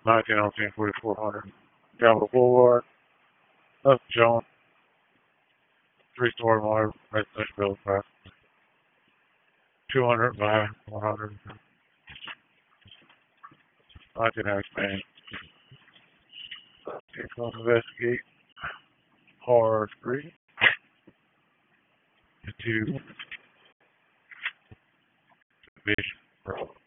1902, 4400. Capitol Boulevard, Upjohn, three-story modern residential building price, 200 by 100. 1996. Come investigate Hard Street to Division Road.